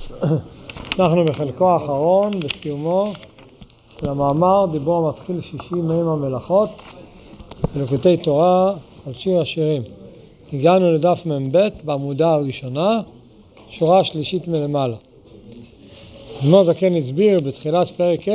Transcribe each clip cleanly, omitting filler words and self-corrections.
אנחנו בחלקו האחרון, בסיומו של המאמר, דיבור המתחיל 60 מהם המלאכות, בליקוטי תורה על שיר השירים. הגענו לדף מ"ב בעמודה הראשונה, שורה שלישית מלמעלה. אדמו"ר זקן הסביר בתחילת פרק ה'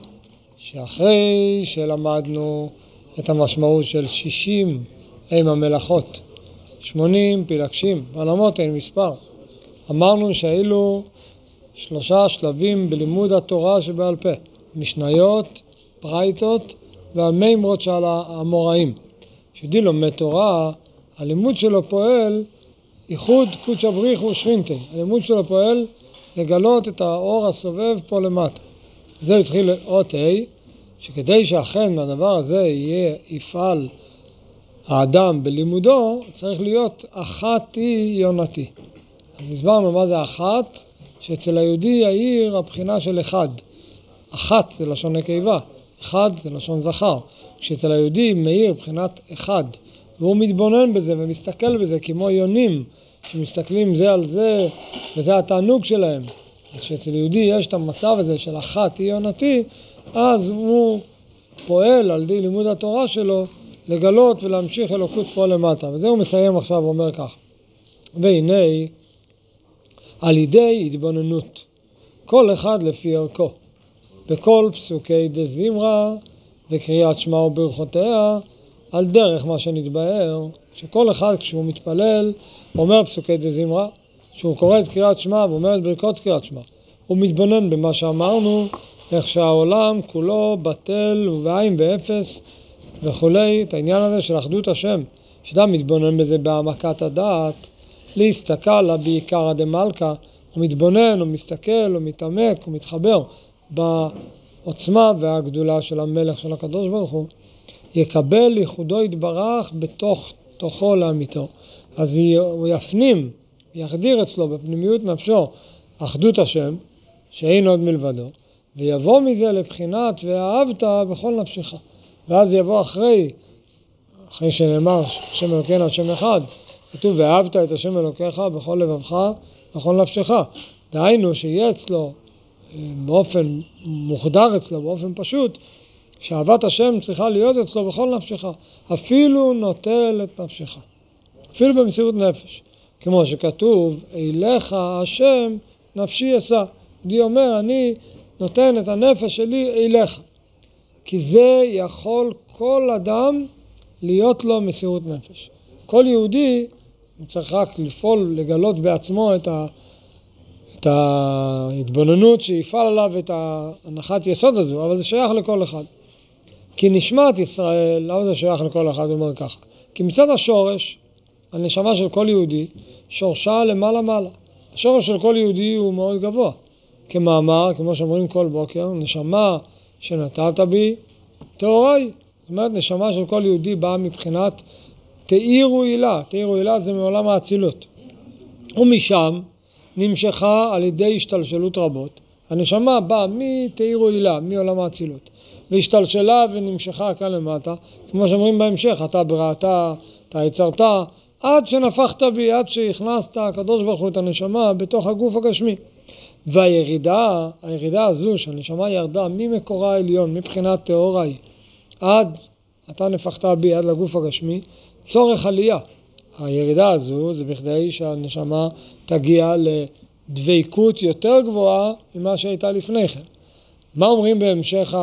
שאחרי שלמדנו את המשמעות של 60 הם המלאכות, 80 פילגשים, עולמות אין מספר. אמרנו שהאילו 3 שלבים בלימוד התורה שבעל פה, משניות, ברייתות והמימרות של המוראים. כשדי לומד תורה, הלימוד שלו פועל ייחוד קודש הבריך ושכינתי. הלימוד שלו פועל לגלות את האור הסובב פה למטה. זה התחיל אות ה', שכדי שאכן הדבר הזה יפעל האדם בלימודו, צריך להיות אחת היא יונתי. אז הסברנו מה זה אחת, שאצל היהודי יאיר הבחינה של אחד. אחת זה לשון נקבה, אחד זה לשון זכר. כשאצל היהודי מאיר בחינת אחד, והוא מתבונן בזה ומסתכל בזה כמו יונים, שמסתכלים זה על זה, וזה התענוג שלהם. אז כשאצל יהודי יש את המצב הזה של אחת היא יונתי, אז הוא פועל על די לימוד התורה שלו, לגלות ולהמשיך אלוקות פה למטה. וזה הוא מסיים עכשיו ואומר כך. והנה, על ידי התבוננות, כל אחד לפי ערכו, בכל פסוקי דזמרה וקריאת שמע וברכותיה, על דרך מה שנתבהר, שכל אחד כשהוא מתפלל, אומר פסוקי דזמרה, שהוא קורא את קריאת שמע ואומר את ברכות קריאת שמע, הוא מתבונן במה שאמרנו, איך שהעולם כולו בטל ובעין באפס וכולי, את העניין הזה של אחדות השם, שאדם מתבונן בזה בהעמקת הדעת, להסתכל לה בעיקר הדמלכה, הוא מתבונן, הוא מסתכל, הוא מתעמק, הוא מתחבר בעוצמה והגדולה של המלך של הקדוש ברוך הוא, יקבל ייחודו יתברך בתוכו לאמיתו. אז הוא יפנים, יחדיר אצלו בפנימיות נפשו אחדות השם, שאין עוד מלבדו, ויבוא מזה לבחינת ואהבת בכל נפשך. ואז יבוא אחרי שנאמר השם אלוקינו השם אחד, כתוב ואהבת את השם אלוקיך בכל לבבך בכל נפשך. דהיינו שיהיה אצלו באופן מוחדר אצלו, באופן פשוט, שאהבת השם צריכה להיות אצלו בכל נפשך, אפילו נוטל את נפשך, אפילו במסירות נפש. כמו שכתוב, אליך השם נפשי אשא. די אומר, אני נותן את הנפש שלי אליך. כי זה יכול כל אדם להיות לו מסירות נפש. כל יהודי צריך רק לפעול, לגלות בעצמו את ההתבוננות שיפעל עליו את ההנחת יסוד הזו, אבל זה שייך לכל אחד. כי נשמת ישראל, למה זה שייך לכל אחד? הוא אומר ככה. כי מצד השורש, הנשמה של כל יהודי, שורשה למעלה מעלה. השורש של כל יהודי הוא מאוד גבוה. כמאמר, כמו שאומרים כל בוקר, נשמה שנתת בי, תאורי. זאת אומרת, נשמה של כל יהודי באה מבחינת תאירו הילה. תאירו הילה זה מעולם האצילות. ומשם נמשכה על ידי השתלשלות רבות. הנשמה באה מתאירו הילה, מעולם האצילות. והשתלשלה ונמשכה כאן למטה, כמו שאומרים בהמשך, אתה בראתה, אתה יצרת, עד שנפחת בי, עד שהכנסת הקדוש ברוך הוא את הנשמה בתוך הגוף הגשמי. והירידה, הירידה הזו שהנשמה ירדה ממקורה העליון, מבחינת תאורי, עד אתה נפחת בי, עד לגוף הגשמי, צורך עלייה. הירידה הזו זה בכדי שהנשמה תגיע לדביקות יותר גבוהה ממה שהייתה לפני כן. מה אומרים בהמשך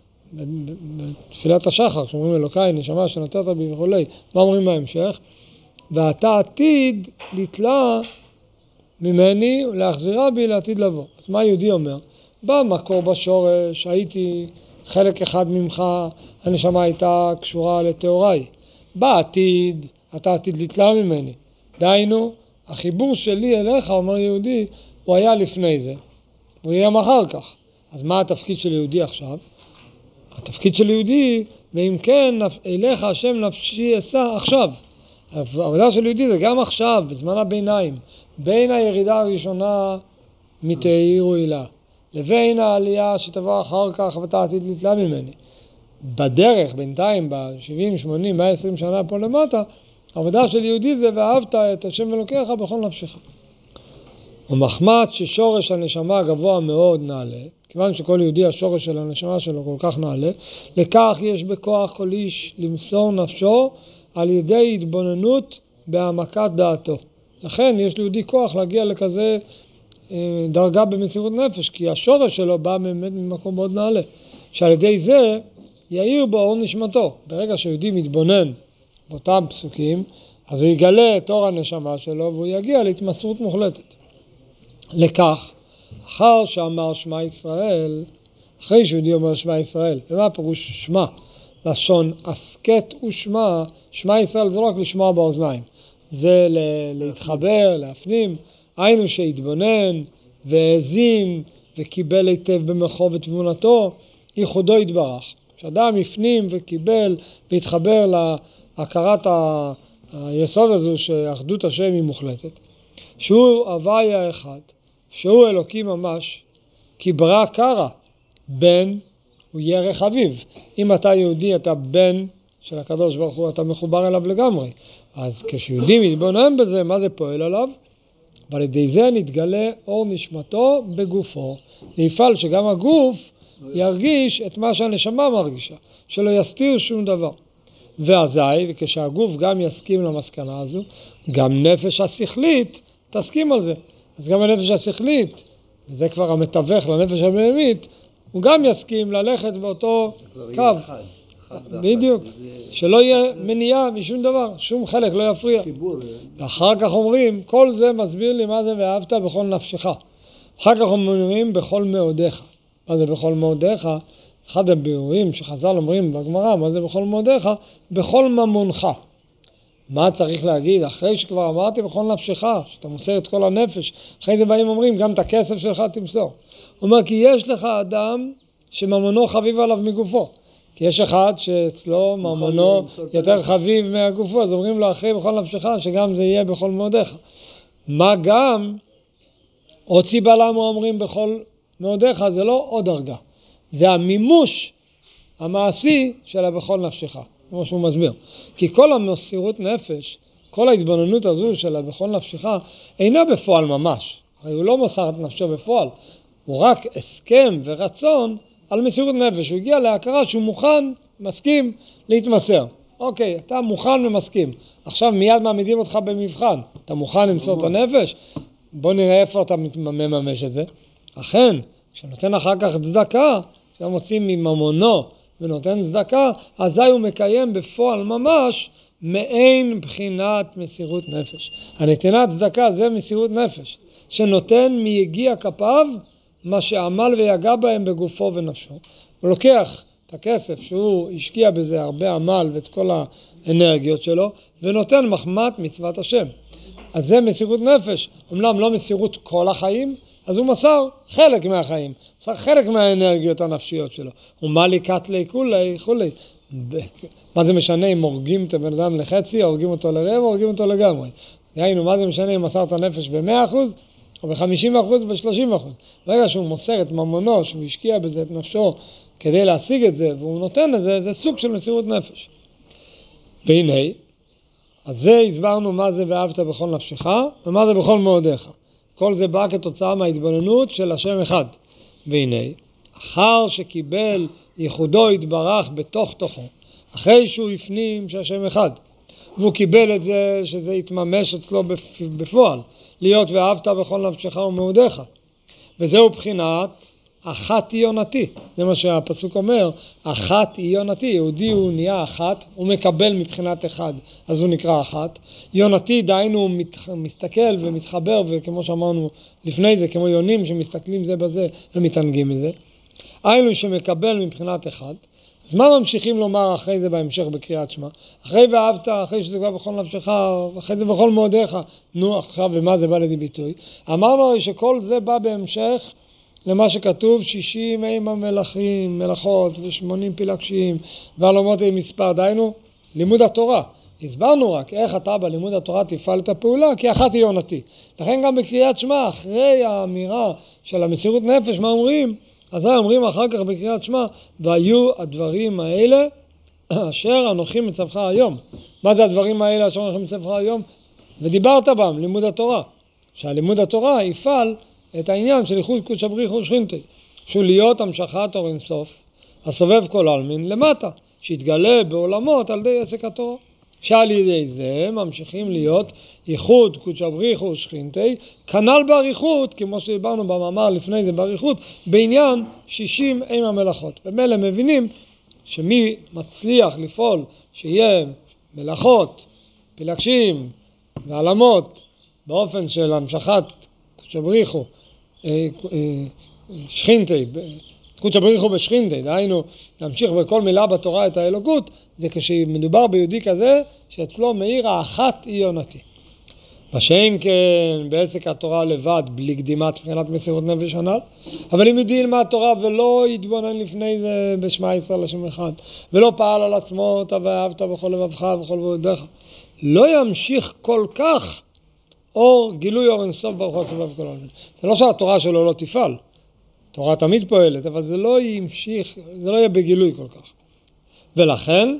בתפילת השחר, כשאומרים אלוקיי נשמה שנתת בי וכו', מה אומרים בהמשך? ואתה עתיד לתלה ממני ולהחזירה בי לעתיד לבוא. אז מה יהודי אומר? במקור בשורש הייתי חלק אחד ממך, הנשמה הייתה קשורה לתאורי. בעתיד אתה עתיד לתלה ממני. דהיינו, החיבור שלי אליך, אומר יהודי, הוא היה לפני זה, הוא יהיה אחר כך. אז מה התפקיד של יהודי עכשיו? התפקיד של יהודי, ואם כן, אליך השם נפשי אשא עכשיו. העבודה של יהודי זה גם עכשיו, בזמן הביניים, בין הירידה הראשונה מתאירו הילה, לבין העלייה שתבוא אחר כך ואתה עתיד לתלה ממני. בדרך, בינתיים, ב-70, 80, 120 שנה פה למטה, העבודה של יהודי זה ואהבת את השם אלוקיך בכל נפשך. ומחמת ששורש הנשמה גבוה מאוד נעלה, כיוון שכל יהודי השורש של הנשמה שלו כל כך נעלה, לכך יש בכוח כל איש למסור נפשו על ידי התבוננות בהעמקת דעתו. לכן יש ליהודי כוח להגיע לכזה דרגה במסירות נפש, כי השורש שלו בא באמת ממקום מאוד נעלה, שעל ידי זה יאיר בו אור נשמתו. ברגע שיהודי מתבונן באותם פסוקים, אז הוא יגלה את אור הנשמה שלו והוא יגיע להתמסרות מוחלטת. לכך, אחר שאמר שמע ישראל, אחרי שיהודי אומר שמע ישראל, ומה פירוש שמע? לשון הסקט ושמע, שמע ישראל זה לא רק לשמוע באוזניים, זה להתחבר, להפנים, היינו שהתבונן והאזין וקיבל היטב במוחו ותבונתו, ייחודו יתברך. כשאדם הפנים וקיבל והתחבר להכרת היסוד הזו שאחדות השם היא מוחלטת, שהוא הוויה אחד, שהוא אלוקי ממש, כי ברא קרא, בן הוא ירח אביו. אם אתה יהודי, אתה בן של הקדוש ברוך הוא, אתה מחובר אליו לגמרי. אז כשיהודי מתבונן בזה, מה זה פועל עליו? ועל ידי זה נתגלה אור נשמתו בגופו. זה יפעל שגם הגוף ירגיש את מה שהנשמה מרגישה, שלא יסתיר שום דבר. ואזי, וכשהגוף גם יסכים למסקנה הזו, גם נפש השכלית תסכים על זה. אז גם הנפש השכלית, וזה כבר המתווך לנפש הבהמית, הוא גם יסכים ללכת באותו קו. בדיוק, שלא יהיה מניעה משום דבר, שום חלק לא יפריע. ואחר כך אומרים, כל זה מסביר לי מה זה ואהבת בכל נפשך. אחר כך אומרים בכל מאודיך. מה זה בכל מאודיך? אחד הביאורים שחז"ל אומרים בגמרא, מה זה בכל מאודיך? בכל ממונך. מה צריך להגיד? אחרי שכבר אמרתי בכל נפשך, שאתה מוסר את כל הנפש, אחרי זה באים אומרים, גם את הכסף שלך תמסור. הוא אומר, כי יש לך אדם שממונו חביב עליו מגופו. כי יש אחד שאצלו ממונו יותר חביב מהגופו, אז אומרים לו אחרי בכל נפשך, שגם זה יהיה בכל מאודיך. מה גם, עוד סיבה למה אומרים בכל מאודיך, זה לא עוד דרגה. זה המימוש המעשי של בכל נפשך, כמו שהוא מסביר. כי כל המסירות נפש, כל ההתבוננות הזו של בכל נפשך, אינה בפועל ממש. הרי הוא לא מוסר את נפשו בפועל, הוא רק הסכם ורצון על מסירות נפש. הוא הגיע להכרה שהוא מוכן, מסכים להתמסר. אוקיי, אתה מוכן ומסכים. עכשיו מיד מעמידים אותך במבחן. אתה מוכן למסור את הנפש? בוא נראה איפה אתה מממש את זה. אכן, כשנותן אחר כך צדקה, כשאתה מוציא מממונו ונותן צדקה, אזי הוא מקיים בפועל ממש מעין בחינת מסירות נפש. הנתינת צדקה זה מסירות נפש, שנותן מיגיע כפיו מה שעמל ויגע בהם בגופו ונפשו. הוא לוקח את הכסף שהוא השקיע בזה הרבה עמל ואת כל האנרגיות שלו, ונותן מחמת מצוות השם. אז זה מסירות נפש, אומנם לא מסירות כל החיים, אז הוא מסר חלק מהחיים, מסר חלק מהאנרגיות הנפשיות שלו. ומה ליקט לי כולי. מה זה משנה אם הורגים את הבן אדם לחצי, הורגים אותו לרבע, הורגים אותו לגמרי. ראינו, מה זה משנה אם מסר את הנפש ב-100% או ב-50% או ב-30%. ברגע שהוא מוסר את ממונו, שהוא השקיע בזה את נפשו כדי להשיג את זה, והוא נותן את זה, זה סוג של מסירות נפש. והנה, אז זה הסברנו מה זה ואהבת בכל נפשך, ומה זה בכל מאודיך. כל זה בא כתוצאה מההתבוננות של השם אחד. והנה, אחר שקיבל ייחודו יתברך בתוך תוכו, אחרי שהוא הפנים שהשם אחד, והוא קיבל את זה שזה יתממש אצלו בפועל, להיות ואהבת בכל נפשך ומאודיך. וזהו בחינת אחת היא יונתי. זה מה שהפסוק אומר, אחת היא יונתי. יהודי הוא נהיה אחת, הוא מקבל מבחינת אחד, אז הוא נקרא אחת. יונתי דהיינו הוא מסתכל ומתחבר, וכמו שאמרנו לפני זה, כמו יונים שמסתכלים זה בזה ומתענגים מזה. היינו שמקבל מבחינת אחד. אז מה ממשיכים לומר אחרי זה בהמשך בקריאת שמע? אחרי ואהבת, אחרי שזה כבר בכל נפשך, אחרי זה בכל מאודיך. נו, עכשיו ומה זה בא לידי ביטוי? אמרנו הרי שכל זה בא בהמשך למה שכתוב 60 אימה מלכים, מלאכות ו80 פילגשים ועלומות עם מספר, דהיינו לימוד התורה. הסברנו רק איך אתה בלימוד התורה תפעל את הפעולה, כי אחת היא יונתי. לכן גם בקריאת שמע, אחרי האמירה של המסירות נפש, מה אומרים? אז אומרים אחר כך בקריאת שמע, והיו הדברים האלה אשר אנוכי מצווך היום. מה זה הדברים האלה אשר אנוכי מצווך היום? ודיברת בהם, לימוד התורה. שהלימוד התורה יפעל את העניין של ייחוד קודש הבריך ושכינתי, שהוא להיות המשכת אור אין סוף, הסובב כל עלמין למטה, שיתגלה בעולמות על ידי עסק התורה. שעל ידי זה ממשיכים להיות ייחוד קודש הבריך ושכינתי, כנ"ל באריכות, כמו שדיברנו במאמר לפני זה באריכות, בעניין 60 עם המלאכות. במילא מבינים שמי מצליח לפעול שיהיה מלאכות, פילגשים ועלמות באופן של המשכת קודש הבריך ושכינתי, קודש הבריך בשכינתי, דהיינו להמשיך בכל מילה בתורה את האלוקות, זה כשמדובר ביהודי כזה שאצלו מאיר האחת היא עונתי. בשאין כן בעסק התורה לבד בלי קדימת מבחינת מסירות נפש הנ"ל, אבל אם יהודי ילמד תורה ולא יתבונן לפני זה בשמע ישראל השם אחד, ולא פעל על עצמו אתה ואהבת בכל לבבך ובכל מאודיך, לא ימשיך כל כך אור גילוי אור אינסוף ברוך הוא סובב כל העולם. זה לא שהתורה שלו לא תפעל, התורה תמיד פועלת, אבל זה לא ימשיך, זה לא יהיה בגילוי כל כך. ולכן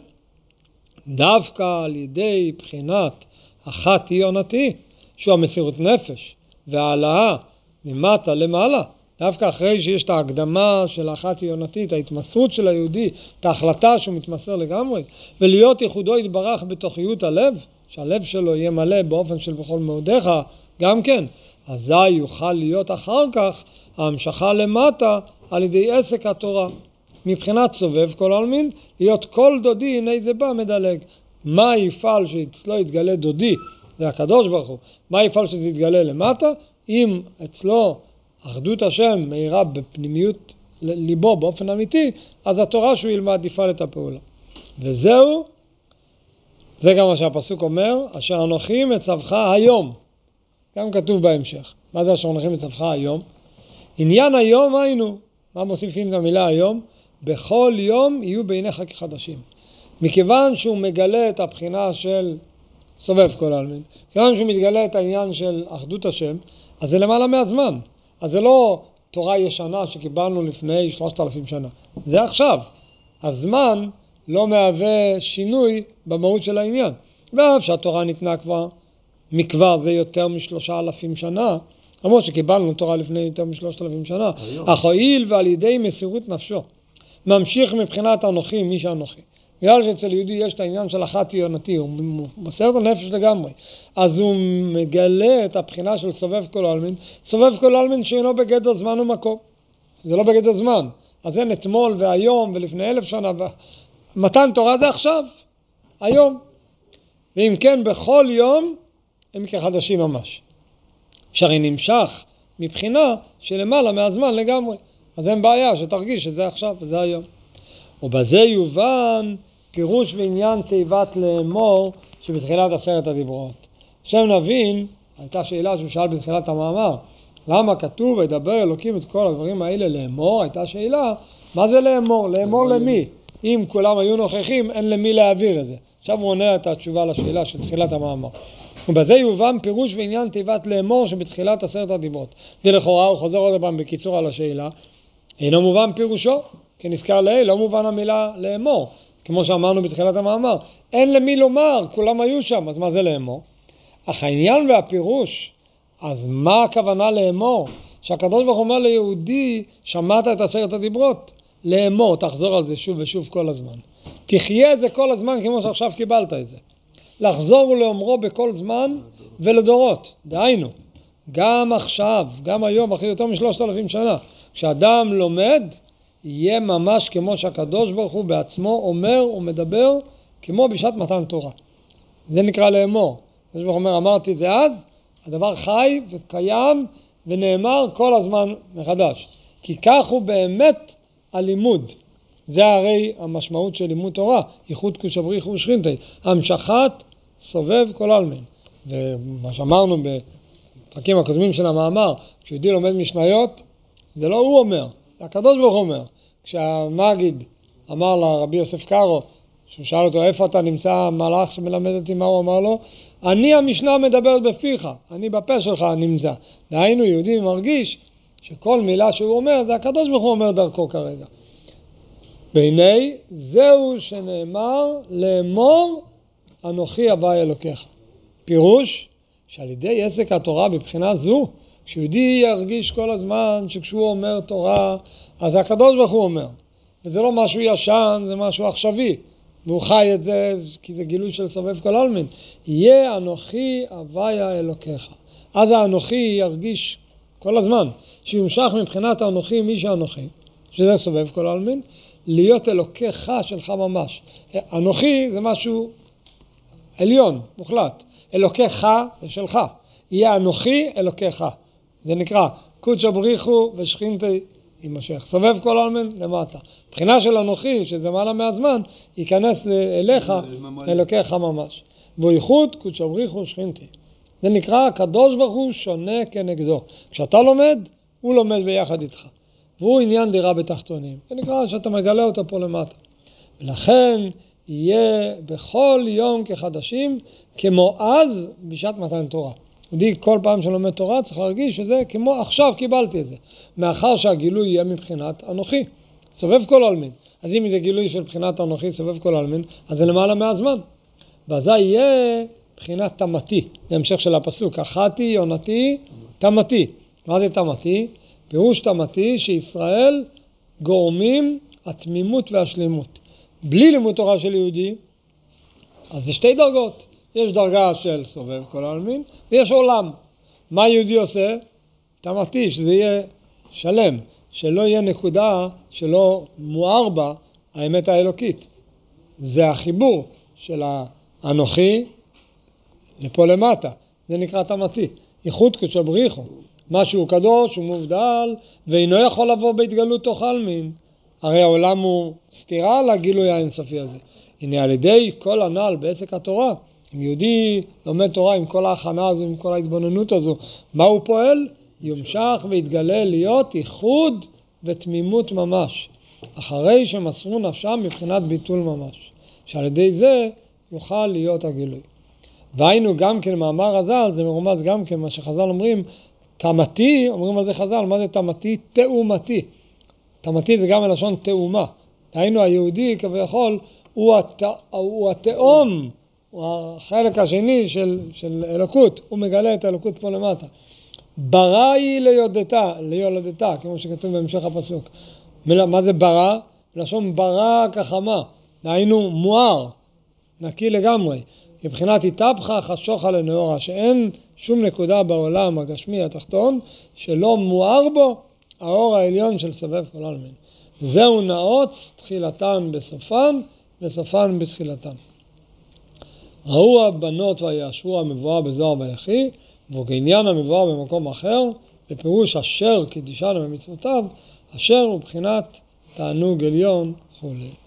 דווקא על ידי בחינת אחת היא עונתי, שהוא המסירות נפש והעלאה ממטה למעלה, דווקא אחרי שיש את ההקדמה של אחת היא עונתית, ההתמסרות של היהודי, את ההחלטה שהוא מתמסר לגמרי, ולהיות ייחודו יתברך בתוכיות הלב, שהלב שלו יהיה מלא באופן של בכל מאודיך, גם כן, אזי יוכל להיות אחר כך ההמשכה למטה על ידי עסק התורה. מבחינת סובב כל עלמין, להיות כל דודי הנה זה בא מדלג. מה יפעל שאצלו יתגלה דודי? זה הקדוש ברוך הוא. מה יפעל שזה יתגלה למטה? אם אצלו אחדות השם מאירה בפנימיות ליבו באופן אמיתי, אז התורה שהוא ילמד יפעל את הפעולה. וזהו, זה גם מה שהפסוק אומר, אשר אנוכי מצווך היום. גם כתוב בהמשך. מה זה אשר אנוכי מצווך היום? עניין היום היינו, מה מוסיפים את המילה היום? בכל יום יהיו בעיניך כחדשים. מכיוון שהוא מגלה את הבחינה של סובב כל העלמין, מכיוון שהוא מתגלה את העניין של אחדות השם, אז זה למעלה מהזמן. אז זה לא תורה ישנה שקיבלנו לפני 3,000 שנה. זה עכשיו. הזמן לא מהווה שינוי במהות של העניין. ואף שהתורה ניתנה כבר זה יותר מ3,000 שנה, למרות שקיבלנו תורה לפני יותר מ3,000 שנה, אך הואיל ועל ידי מסירות נפשו, ממשיך מבחינת אנוכי, מי שאנוכי. בגלל שאצל יהודי יש את העניין של אחת היא עונתי, הוא מוסר את הנפש לגמרי, אז הוא מגלה את הבחינה של סובב כל העלמין, סובב כל העלמין שאינו בגדר זמן ומקום. זה לא בגדר זמן. אז אין אתמול והיום ולפני 1,000 שנה, מתן תורה זה עכשיו, היום. ואם כן, בכל יום הם כחדשים ממש. שהרי נמשך מבחינה שלמעלה מהזמן לגמרי. אז אין בעיה שתרגיש שזה עכשיו וזה היום. ובזה יובן פירוש ועניין תיבת לאמור שבתחילת 10 הדיברות. עכשיו נבין, הייתה שאלה שהוא שאל בתחילת המאמר, למה כתוב וידבר אלוקים את כל הדברים האלה לאמור? הייתה שאלה, מה זה לאמור? לאמור למי? אם כולם היו נוכחים, אין למי להעביר את זה. עכשיו הוא עונה את התשובה לשאלה של תחילת המאמר. ובזה יובן פירוש ועניין תיבת לאמור שבתחילת 10 הדיברות. זה לכאורה, הוא חוזר עוד פעם בקיצור על השאלה, אינו מובן פירושו, כי נזכר לעיל, לא מובן המילה לאמור, כמו שאמרנו בתחילת המאמר. אין למי לומר, כולם היו שם, אז מה זה לאמור? אך העניין והפירוש, אז מה הכוונה לאמור? שהקדוש ברוך הוא אומר ליהודי, שמעת את 10 הדיברות, לאמור, תחזור על זה שוב ושוב כל הזמן. תחיה את זה כל הזמן כמו שעכשיו קיבלת את זה. לחזור ולאומרו בכל זמן ולדורות. דהיינו, גם עכשיו, גם היום, אחרי יותר מ3,000 שנה, כשאדם לומד, יהיה ממש כמו שהקדוש ברוך הוא בעצמו אומר ומדבר, כמו בשעת מתן תורה. זה נקרא לאמור. הקדוש ברוך הוא אומר, אמרתי את זה אז, הדבר חי וקיים ונאמר כל הזמן מחדש. כי כך הוא באמת הלימוד. זה הרי המשמעות של לימוד תורה, ייחוד קודש הבריך ושכינתי, המשכת סובב כל עלמין. ומה שאמרנו בפרקים הקודמים של המאמר, כשיהודי לומד משניות, זה לא הוא אומר, זה הקדוש ברוך הוא אומר. כשהמגיד אמר לרבי יוסף קארו, שהוא שאל אותו איפה אתה נמצא, מלאך שמלמד אותי, מה הוא אמר לו? אני המשנה מדברת בפיך, אני בפה שלך נמצא. דהיינו יהודי מרגיש שכל מילה שהוא אומר, זה הקדוש ברוך הוא אומר דרכו כרגע. והנה זהו שנאמר לאמור אנוכי הווי אלוקיך. פירוש שעל ידי עסק התורה בבחינה זו, כשיהודי ירגיש כל הזמן שכשהוא אומר תורה, אז הקדוש ברוך הוא אומר. וזה לא משהו ישן, זה משהו עכשווי. והוא חי את זה, כי זה גילוי של סובב כל עלמין. יהיה אנוכי הוויה אלוקיך. אז האנוכי ירגיש כל הזמן, שימשך מבחינת האנוכי מי שאנוכי, שזה סובב כל עלמין, להיות אלוקיך שלך ממש. אנוכי זה משהו עליון, מוחלט. אלוקיך זה שלך. יהיה אנוכי אלוקיך. זה נקרא קודשא בריחו ושכינתי יימשך. סובב כל עלמין למטה. מבחינה של אנוכי, שזה מעלה מהזמן, ייכנס אליך אלוקיך ממש. והוא ייחוד קודשא בריחו ושכינתי. זה נקרא הקדוש ברוך הוא שונה כנגדו. כשאתה לומד, הוא לומד ביחד איתך. והוא עניין דירה בתחתונים. זה נקרא שאתה מגלה אותו פה למטה. ולכן יהיה בכל יום כחדשים, כמו אז בשעת מתן תורה. יהודי כל פעם שלומד תורה צריך להרגיש שזה כמו עכשיו קיבלתי את זה. מאחר שהגילוי יהיה מבחינת אנוכי. סובב כל עלמין. אז אם זה גילוי של בחינת אנוכי, סובב כל עלמין, אז זה למעלה מהזמן. ואז יהיה בחינת תמתי. זה המשך של הפסוק. אחתי, יונתי, תמתי. מה זה תמתי? פירוש תמתי שישראל גורמים התמימות והשלימות. בלי לימוד תורה של יהודי, אז זה שתי דרגות. יש דרגה של סובב כל העלמין, ויש עולם. מה יהודי עושה? תמתי, שזה יהיה שלם, שלא יהיה נקודה שלא מואר בה האמת האלוקית. זה החיבור של האנוכי לפה למטה. זה נקרא תמתי. ייחוד קודשא בריחו. משהו קדוש, הוא מובדל, ואינו יכול לבוא בהתגלות תוך עלמין. הרי העולם הוא סתירה לגילוי האינסופי הזה. הנה על ידי כל הנ"ל בעסק התורה, אם יהודי לומד תורה עם כל ההכנה הזו, עם כל ההתבוננות הזו, מה הוא פועל? יומשך ויתגלה להיות ייחוד ותמימות ממש. אחרי שמסרו נפשם מבחינת ביטול ממש. שעל ידי זה יוכל להיות הגילוי. והיינו גם כן מאמר הזל, זה מרומז גם כן מה שחז"ל אומרים, תמתי, אומרים מה זה חז"ל, מה זה תמתי? תאומתי. תמתי זה גם מלשון תאומה. היינו היהודי כביכול, הוא התאום, הוא החלק השני של אלוקות, הוא מגלה את האלוקות פה למטה. ברא היא ליולדתה, כמו שכתוב בהמשך הפסוק. מה זה ברא? מלשון ברא כחמה, היינו מואר, נקי לגמרי. מבחינת התהפכה חשוכה לנאורה, שאין שום נקודה בעולם הגשמי התחתון שלא מואר בו האור העליון של סובב כל עלמין. זהו נאות תחילתן בסופן וסופן בתחילתן. ראו הבנות ויאשרו המבואר בזוהר ויחי, וכעניין המבואר במקום אחר, בפירוש אשר קידישנו במצוותיו, אשר הוא בחינת תענוג עליון חולה.